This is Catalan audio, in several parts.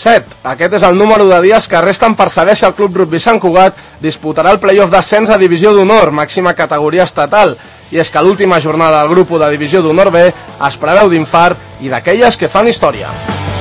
7. Aquest és el número de dies que resten per saber si el Club Rugby Sant Cugat disputarà el play-off d'ascens a Divisió d'Honor, màxima categoria estatal. I és que l'última jornada del grup de Divisió d'Honor B es preveu d'infart i d'aquelles que fan història.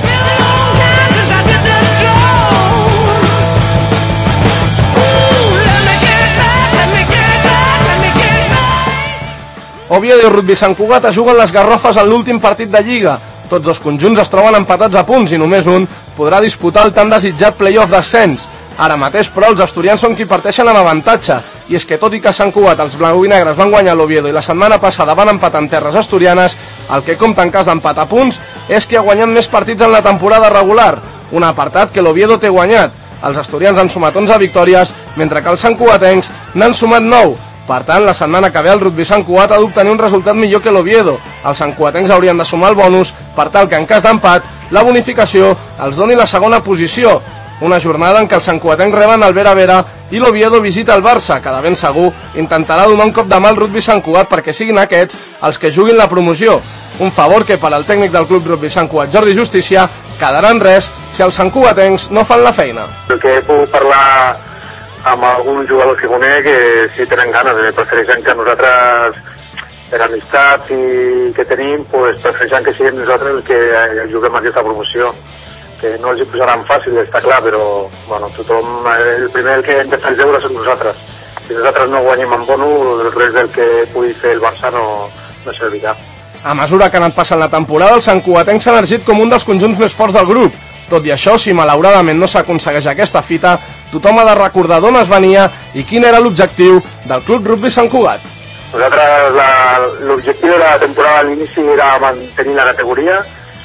Oviedo i Rugby Sant Cugat es juguen les garrofes en l'últim partit de Lliga. Tots dos conjunts es troben empatats a punts i només un podrà disputar el tan desitjat play-off d'ascens. Ara mateix, però, els asturians són qui parteixen en avantatge. I és que, tot i que a Sant Cugat els blau i negres van guanyar l'Oviedo i la setmana passada van empatar en terres asturianes, el que compta en cas d'empat a punts és que ha guanyat més partits en la temporada regular, un apartat que l'Oviedo té guanyat. Els asturians han sumat 11 victòries, mentre que els santcugatencs n'han sumat 9. Per tant, la setmana que ve el Rugby Sant Cugat ha d'obtenir un resultat millor que l'Oviedo. Els santcugatencs haurien de sumar el bonus per tal que, en cas d'empat, la bonificació els doni la segona posició. Una jornada en què els santcugatencs reben el Vera Vera i l'Oviedo visita el Barça, que de ben segur intentarà donar un cop de mà al Rugby Sant Cugat perquè siguin aquests els que juguin la promoció. Un favor que per al tècnic del Club Rugby Sant Cugat, Jordi Justícia, quedarà en res si els santcugatencs no fan la feina. El que he pogut parlar amb alguns jugadors que conec que si tenen ganes, prefereixen que nosaltres, per amistat que tenim, prefereixen que siguem nosaltres els que juguem aquesta promoció, que no els hi posaran fàcil, està clar, però bueno, tothom, el primer que hem de fer els deures són nosaltres. Si nosaltres no guanyem en bono, el res del que pugui fer el Barça no servirà. A mesura que ha anat passant la temporada, els santcugatencs s'han ergit com un dels conjunts més forts del grup. Tot i això, si malauradament no s'aconsegueix aquesta fita, tothom ha de recordar d'on es venia i quin era l'objectiu del Club Rugby Sant Cugat. Nosaltres, l'objectiu de la temporada a l'inici era mantenir la categoria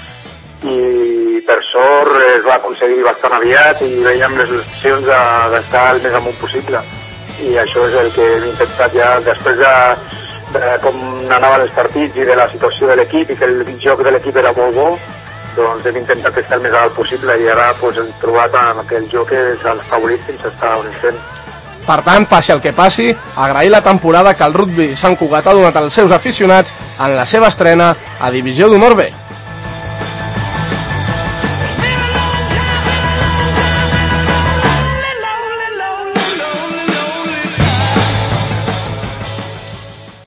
i per sort es va aconseguir bastant aviat i veiem les opcions d'estar el més amunt possible. I això és el que hem intentat ja, després de com anaven els partits i de la situació de l'equip i que el joc de l'equip era molt bo, doncs hem intentat estar el més alt possible i ara hem trobat en aquell joc que és els favorits fins a estar on estem. Per tant, passi el que passi, agrair la temporada que el Rugby Sant Cugat ha donat als seus aficionats en la seva estrena a Divisió d'Honor B.